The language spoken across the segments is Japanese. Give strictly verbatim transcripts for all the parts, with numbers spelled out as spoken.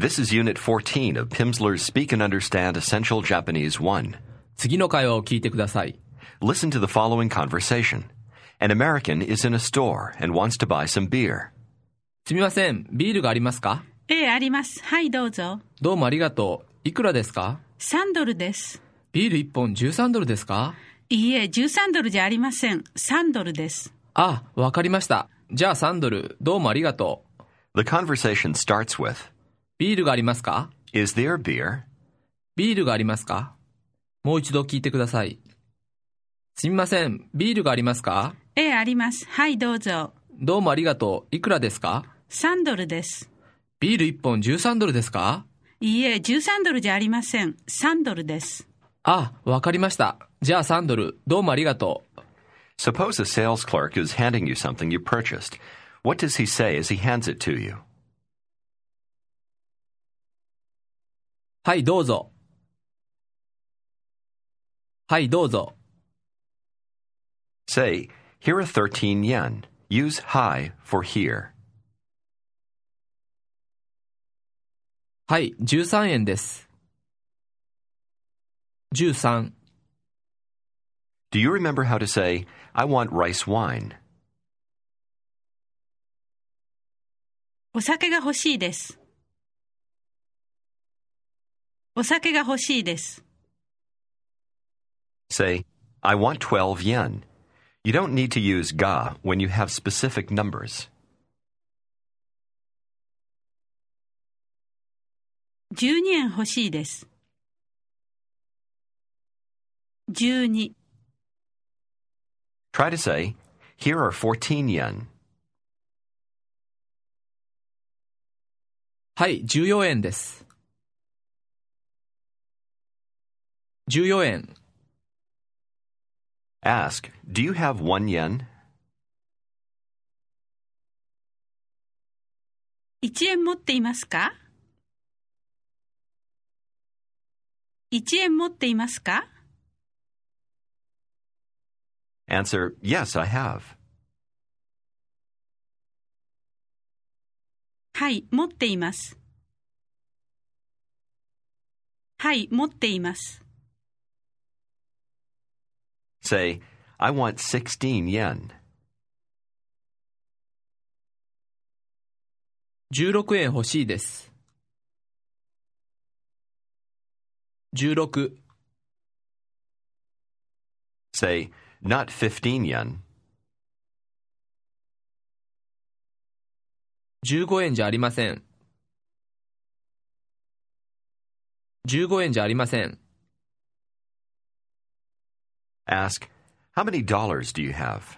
This is Unit fourteen of Pimsleur's Speak and Understand Essential Japanese one. 次の会話を聞いてください。 Listen to the following conversation. An American is in a store and wants to buy some beer. すみません、ビールがありますか？ ええ、あります。はい、どうぞ。 どうもありがとう。いくらですか？ さんドルです。 ビールいっぽんじゅうさんドルですか？ いいえ、じゅうさんドルじゃありません。さんドルです。 あ、わかりました。じゃあさんドル、どうもありがとう。 The conversation starts with, ビールがありますか？ Is there beer? ビールがありますか？もう一度聞いてください。すみません、ビールがありますか？ ええ、あります。はい、どうぞ。 どうもありがとう。いくらですか？ さんドルです。 ビールいっぽんじゅうさんドルですか？ いいえ、じゅうさんドルじゃありません。さんドルです。 あ、わかりました。じゃあさんドル、どうもありがとう。 Suppose a sales clerk is handing you something you purchased. What does he say as he hands it to you? はい、どうぞ。はい、どうぞ。 Say, here are thirteen yen. Use hi for here. はい、じゅうさんえんです。じゅうさん。 Do you remember how to say, I want rice wine? お酒が欲しいです。お酒が欲しいです。 Say, I want twelve yen. You don't need to use ga when you have specific numbers. じゅうにえん欲しいです。じゅうに。 Try to say, here are fourteen yen. はい、じゅうよえんです。じゅうよえん。 Ask, do you have one yen? いちえん持っていますか？いちえん持っていますか？ Answer, yes, I have. はい、持っています。はい、持っています。 Say, I want sixteen yen. じゅうろくえん欲しいです。じゅうろく。 Say, not fifteen yen. じゅうごえんじゃありません。じゅうごえんじゃありません。 Ask, how many dollars do you have?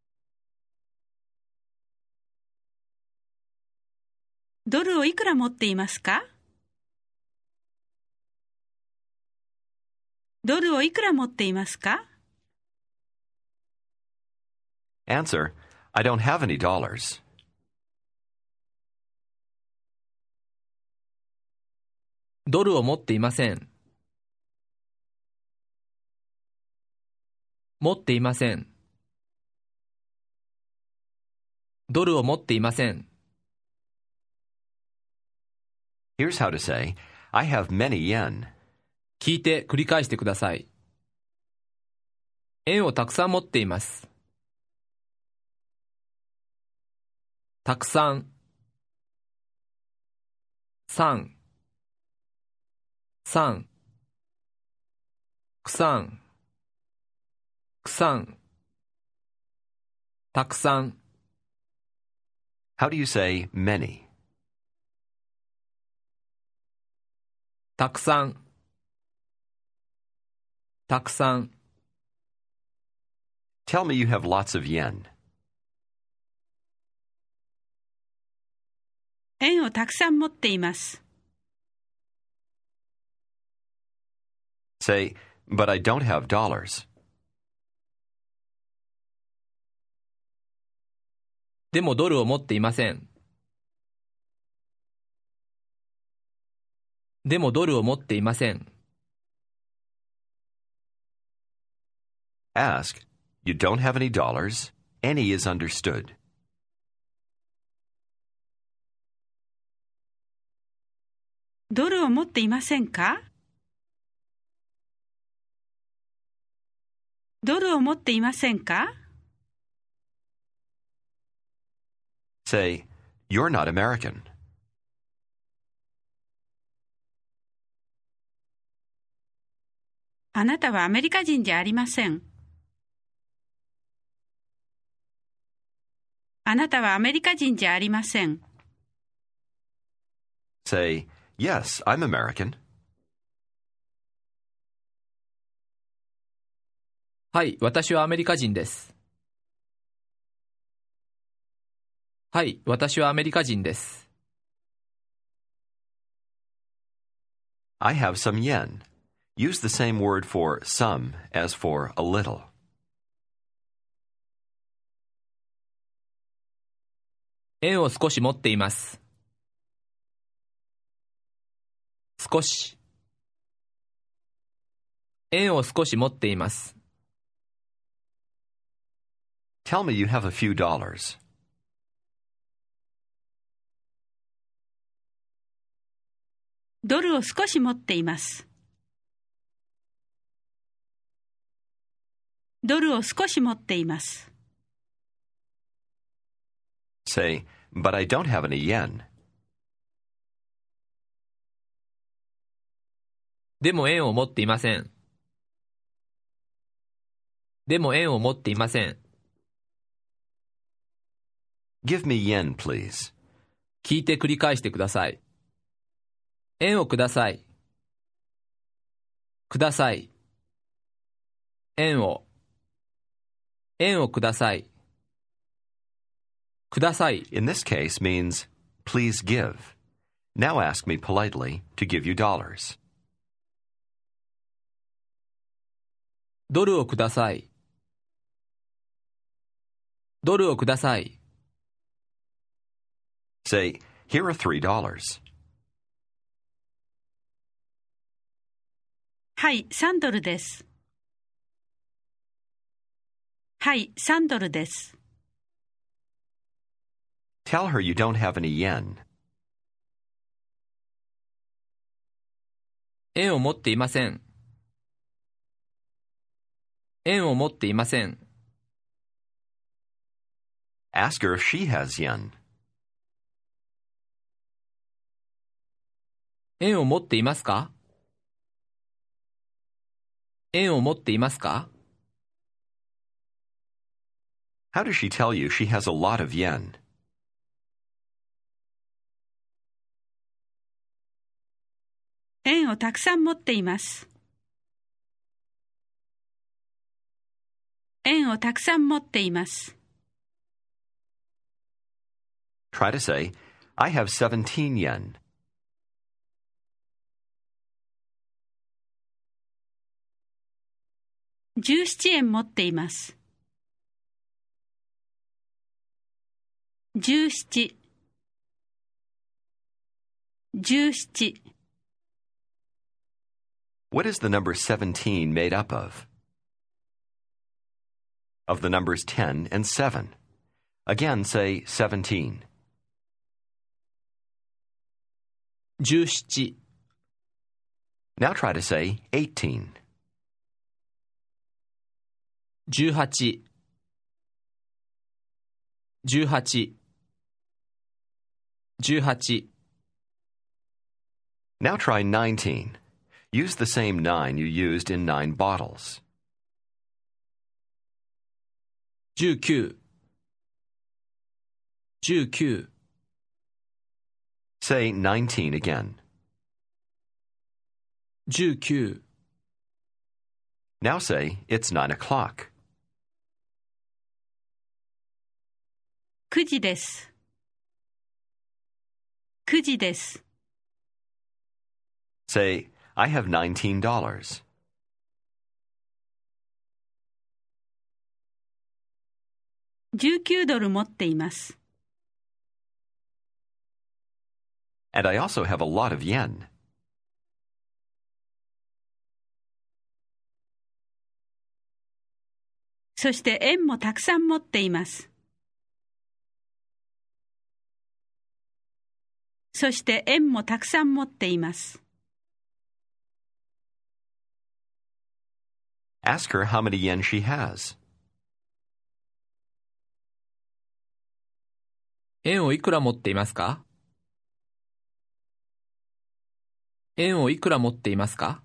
ドルをいくら持っていますか？ドルをいくら持っていますか？ Answer, I don't have any dollars. ドルを持っていません。持っていません。ドルを持っていません。 Here's how to say, I have many yen. 聞いて繰り返してください。円をたくさん持っています。たくさん。さん。さん。くさん。くさん。たくさん。 How do you say many? たくさん。たくさん。 Tell me you have lots of yen. 円をたくさん持っています。 Say, but I don't have dollars. でもドルを持っていません。でもドルを持っていません。 Ask, you don't have any dollars? Any is understood. ドルを持っていませんか？ドルを持っていませんか？ Say, you're not American. あなたはアメリカ人じゃありません。あなたはアメリカ人じゃありません。 Say, yes, I'm American. はい、私はアメリカ人です。はい、私はアメリカ人です。 I have some yen. Use the same word for some as for a little. 円を少し持っています。少し。円を少し持っています。 Tell me you have a few dollars. ドルを少し持っています。ドルを少し持っています。 Say, but I don't have any yen. でも円を持っていません。でも円を持っていません。 Give me yen, please. 聞いて繰り返してください。円をください。ください。円を。円をください。ください。 In this case means, please give. Now ask me politely to give you dollars. ドルをください。ドルをください。 Say, here are three dollars. はい、さんドルです。はい、さんドルです。 Tell her you don't have any yen. 円を持っていません。円を持っていません。 Ask her if she has yen. 円を持っていますか？円を持っていますか？ How does she tell you she has a lot of yen? 円をたくさん持っています。円をたくさん持っています。 Try to say, I have seventeen yen. じゅうななえん持っています。じゅうなな、じゅうなな。 What is the number seventeen made up of? Of the numbers ten and seven. Again, say seventeen. じゅうなな、 Now try to say eighteen. じゅうはち、じゅうはち、じゅうはち。 Now try nineteen. Use the same nine you used in nine bottles. じゅうきゅう、じゅうきゅう。 Say nineteen again. じゅうきゅう。 Now say, it's nine o'clock. くじです。くじです。 Say, I have nineteen dollars. じゅうきゅうドル持っています。 And I also have a lot of yen. そして円もたくさん持っています。 そして円もたくさん持っています。 Ask her how many yen she has. 円をいくら持っていますか？円をいくら持っていますか？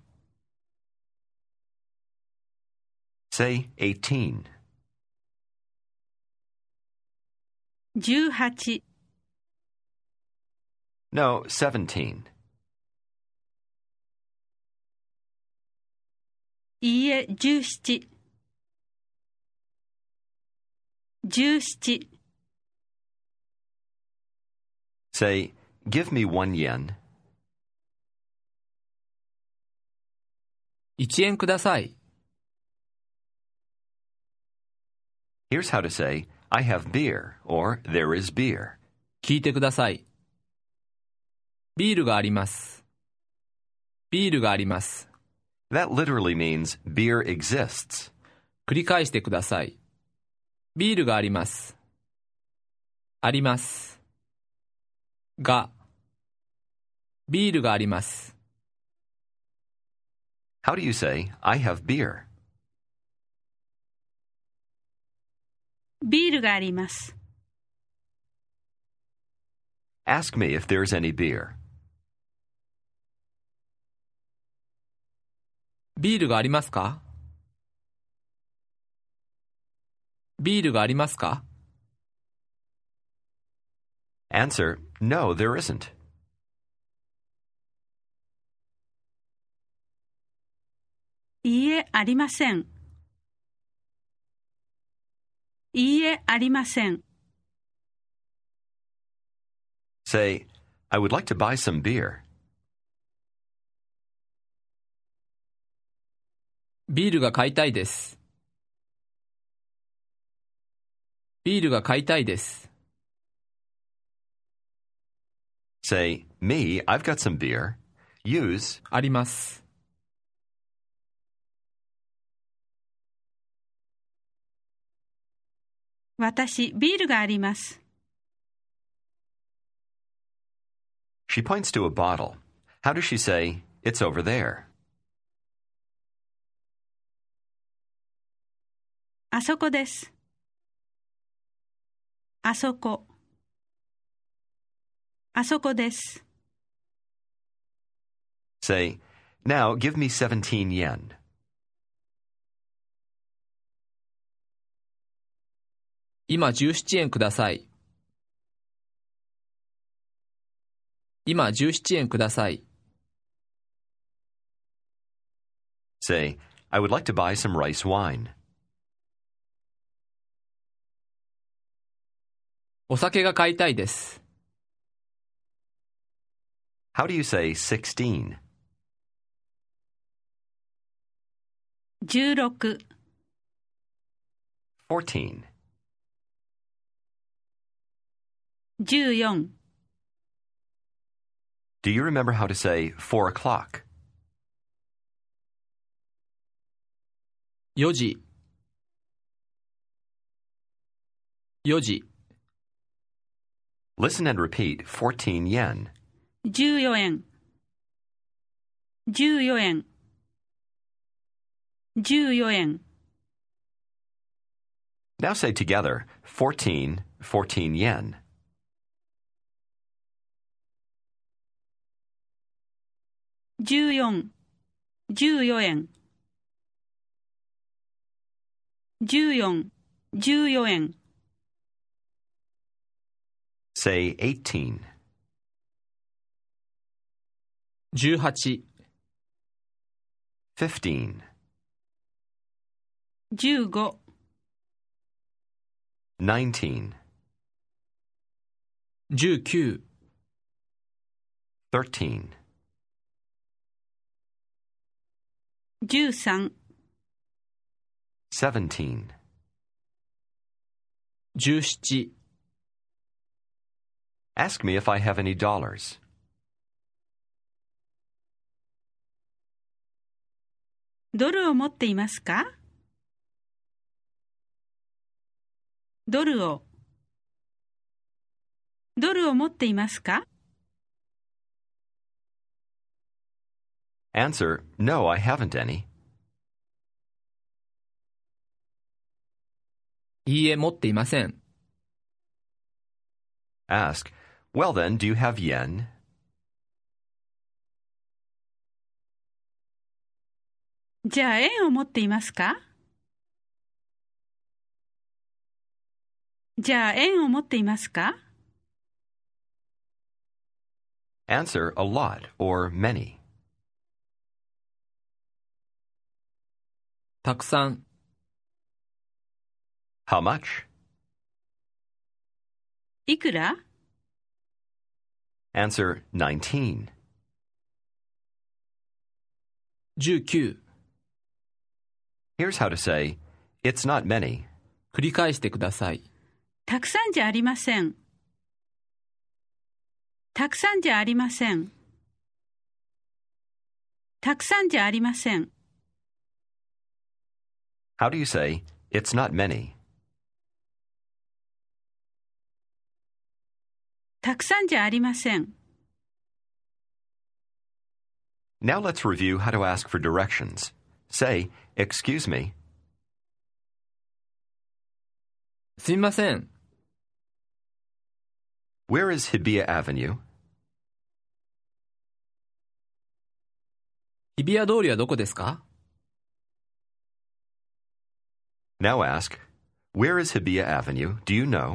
Say eighteen. じゅうはち、 No, seventeen. いいえ、じゅうなな、じゅうなな、 Say, give me one yen. いちえんください。 Here's how to say, I have beer, or there is beer. 聞いてください。ビールがあります。ビールがあります。 That literally means beer exists. 繰り返してください。ビールがあります。あります。が、ビールがあります。 How do you say, I have beer? ビールがあります。 Ask me if there's any beer. ビールがありますか？ビールがありますか？ Answer, no, there isn't. いいえ、ありません。いいえ、ありません。 Say, I would like to buy some beer. ビールが買いたいです。ビールが買いたいです。 Say, me, I've got some beer. Use, あります。 私、ビールがあります。 she points to a bottle. How does she say, it's over there? あそこです。あそこ。あそこです。 Say, now give me seventeen yen. 今じゅうななえんください。今じゅうななえんください。 Say, I would like to buy some rice wine. お酒が買いたいです。 How do you say sixteen? じゅうろく、 fourteen. じゅうよん、 Do you remember how to say four o'clock? よじ。よじ。 Listen and repeat fourteen yen. じゅうよえん、じゅうよえん、じゅうよえん。 Now say together fourteen, fourteen yen. じゅうよん、じゅうよえん。じゅうよん、じゅうよえん。 Say eighteen. じゅうはち。 fifteen. じゅうご、 nineteen. じゅうきゅう。 thirteen. じゅうさん、 seventeen. じゅうなな。 Ask me if I have any dollars. ドルを持っていますか？ドルを。ドルを持っていますか？ Answer, No, I haven't any. いいえ、持っていません。 Ask, Well then, do you have yen? じゃあ円を持っていますか？じゃあ円を持っていますか？ Answer, A lot or many. たくさん。 How much? いくら？ Answer, nineteen. じゅうきゅう。 Here's how to say, It's not many. 繰り返してください。 たくさんじゃありません。たくさんじゃありません。たくさんじゃありません。 How do you say, It's not many? たくさんじゃありません。 Now let's review how to ask for directions. Say, Excuse me. すみません。 Where is Hibiya Avenue? 日比谷通りはどこですか？ Now ask, Where is Hibiya Avenue? Do you know?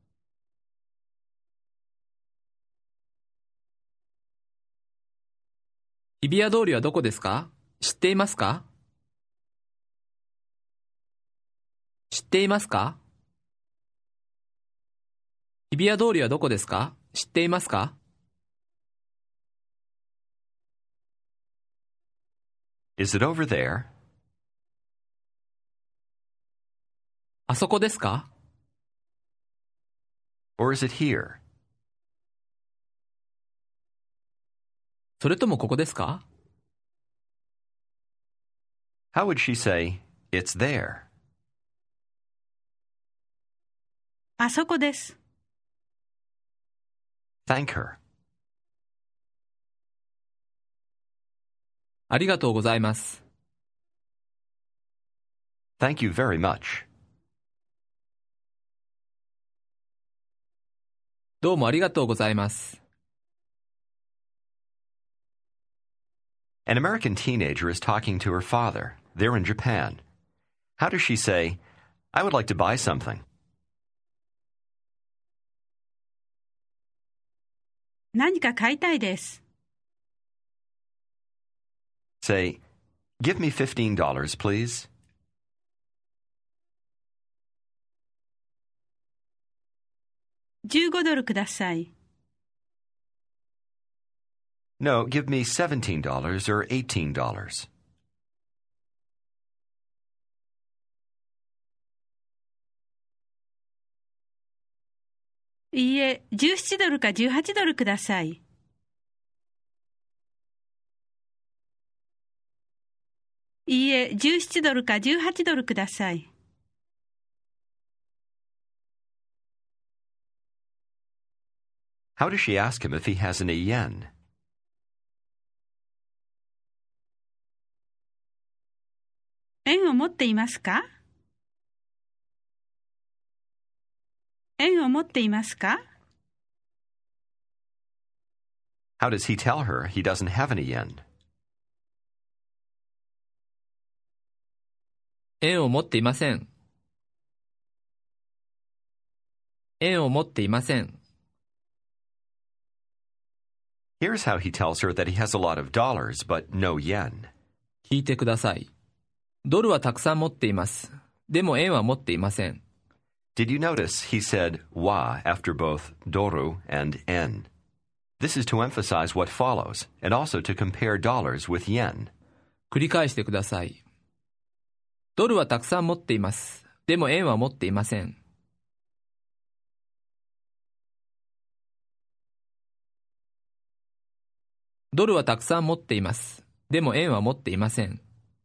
日比谷通りはどこですか？知っていますか？知っていますか？日比谷通りはどこですか？知っていますか？ Is it over there? あそこですか？ Or is it here? それともここですか？ How would she say, It's there? あそこです。 Thank her. ありがとうございます。 Thank you very much. どうもありがとうございます。 An American teenager is talking to her father. They're in Japan. How does she say, I would like to buy something? 何か買いたいです。 Say, Give me fifteen dollars, please. じゅうごドルください。 No, give me seventeen dollars or eighteen dollars. いいえ、じゅうななドルかじゅうはちドルください。いいえ、じゅうななドルかじゅうはちドルください。 How does she ask him if he has any yen? 円を持っていますか？円を持っていますか？ How does he tell her he doesn't have any yen? 円を持っていません。円を持っていません。 Here's how he tells her that he has a lot of dollars, but no yen. 聞いてください。ドルはたくさん持っています。でも円は持っていません。 Did you notice he said wa after both doru and en? This is to emphasize what follows, and also to compare dollars with yen. 繰り返してください。ドルはたくさん持っています。でも円は持っていません。ドルはたくさん持っています。でも円は持っていません。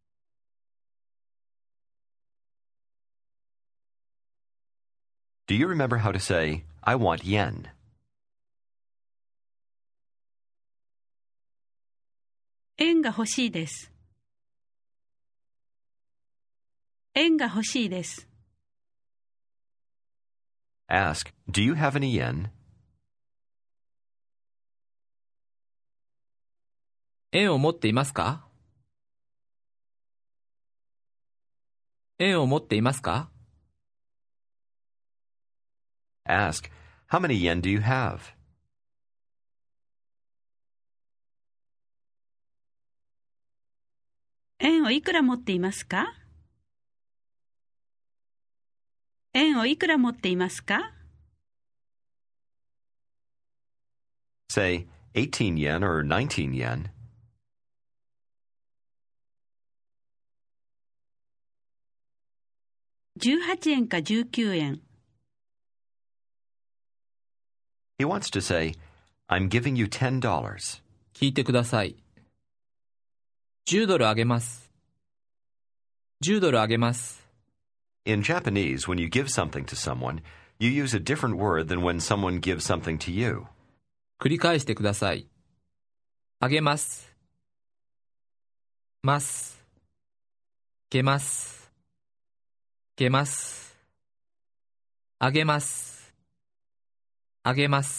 Do you remember how to say, I want yen? 円が欲しいです。円が欲しいです。 Ask, do you have any yen? 円を持っていますか？円を持っていますか？ Ask, how many yen do you have? 円をいくら持っていますか？円をいくら持っていますか？ Say, eighteen yen or nineteen yen. じゅうはちえんかじゅうきゅうえん。 He wants to say, I'm giving you ten dollars. 聞いてください。じゅうドルあげます。じゅうドルあげます。 In Japanese, when you give something to someone, you use a different word than when someone gives something to you. 繰り返してください。あげます。ます。げます。げます。あげます。あげます。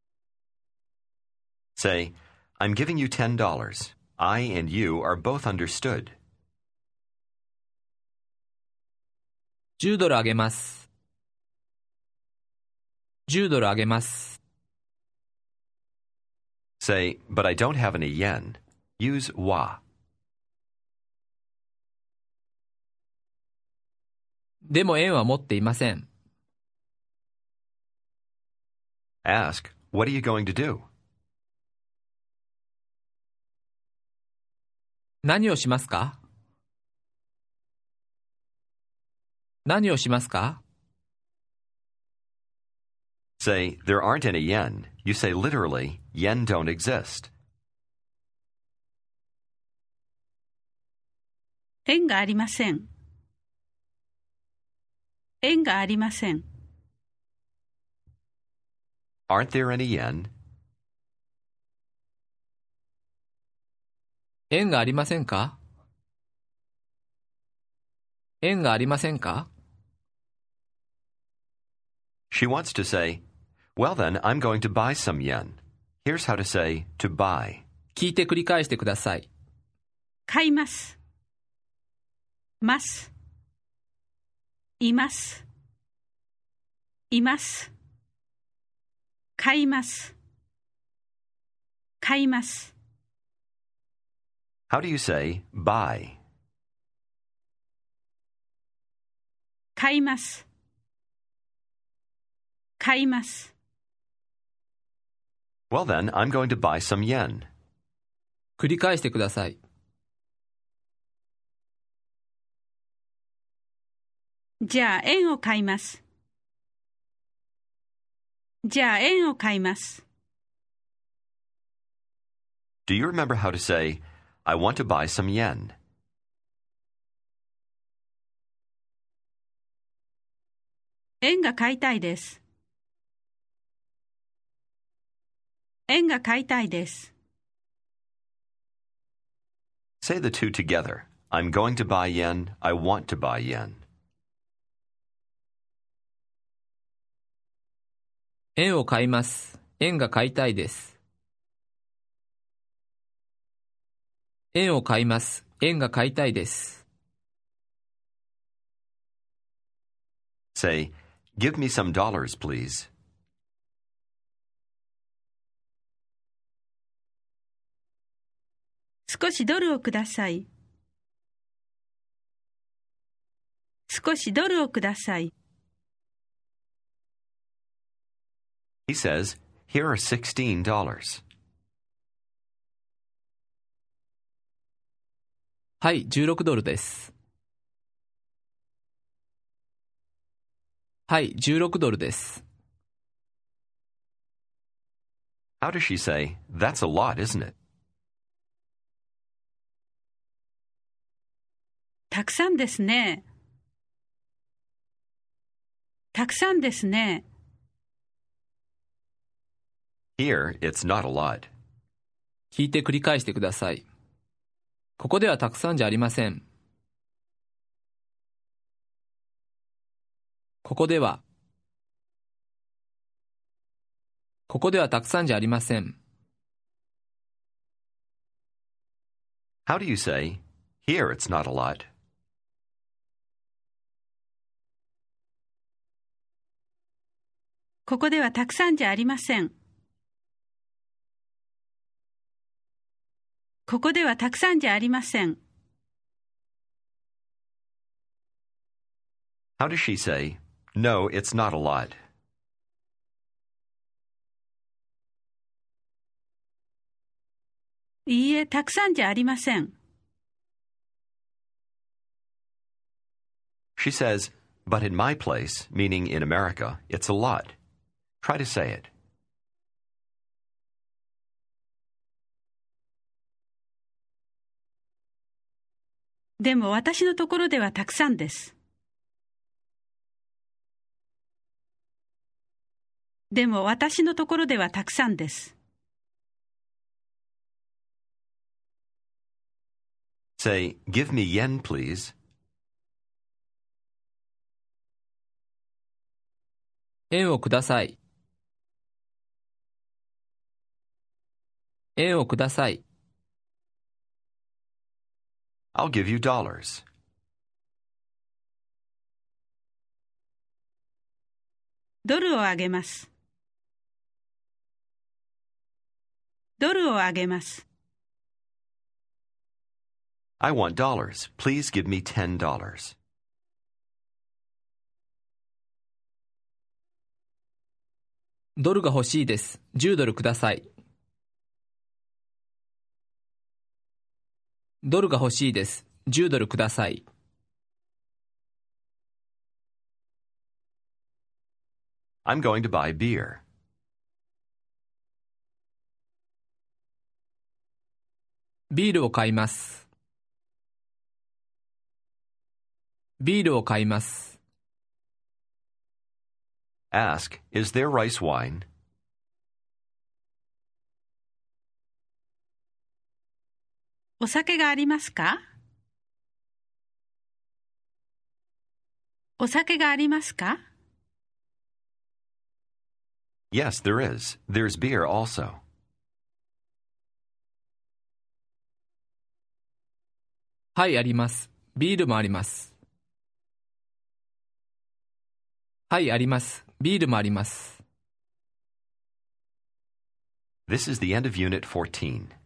Say, I'm giving you ten dollars. I and you are both understood. じゅうドルあげます。じゅうドルあげます。 Say, but I don't have any yen. Use wa. でも円は持っていません。 Ask, what are you going to do? 何をしますか？何をしますか？ Say, there aren't any yen. You say literally, yen don't exist. 円がありません。円がありません。 Aren't there any yen? 円がありませんか？円がありませんか？ She wants to say, well then, I'm going to buy some yen. Here's how to say to buy. 聞いて繰り返してください。 買います。ます。います。います。買います。買います。 How do you say buy? 買います。買います。 Well then, I'm going to buy some yen. 繰り返してください。 じゃあ円を買います。じゃあ円を買います。 Do you remember how to say, I want to buy some yen? 円が買いたいです。円が買いたいです。 Say the two together. I'm going to buy yen. I want to buy yen. 円を買います。円が買いたいです。円を買います。円が買いたいです。 Say, give me some dollars, please. 少しドルをください。少しドルをください。 He says, here are sixteen dollars. はい、じゅうろくドルです。はい、じゅうろくドルです。 How does she say, that's a lot, isn't it? たくさんですね。たくさんですね。 Here, it's not a lot. 聞いて繰り返してください。 ここではたくさんじゃありません。ここでは。ここではたくさんじゃありません。 How do you say, here it's not a lot? ここではたくさんじゃありません。ここではたくさんじゃありません。 How does she say, no, it's not a lot? いいえ、たくさんじゃありません。 She says, but in my place, meaning in America, it's a lot. Try to say it. でも私のところではたくさんです。でも私のところではたくさんです。 Say, give me yen, please. 円をください。円をください。 I'll give you dollars. ドルをあげます。ドルをあげます。 I want dollars. Please give me ten dollars. ドルが欲しいです。じゅうドルください。ドルが欲しいです。じゅうドルください。 I'm going to buy beer. ビールを買います。ビールを買います。 Ask, is there rice wine? お酒がありますか？お酒がありますか？ Yes, there is. There's beer also. はい、あります。ビールもあります。はい、あります。ビールもあります。 This is the end of Unit fourteen.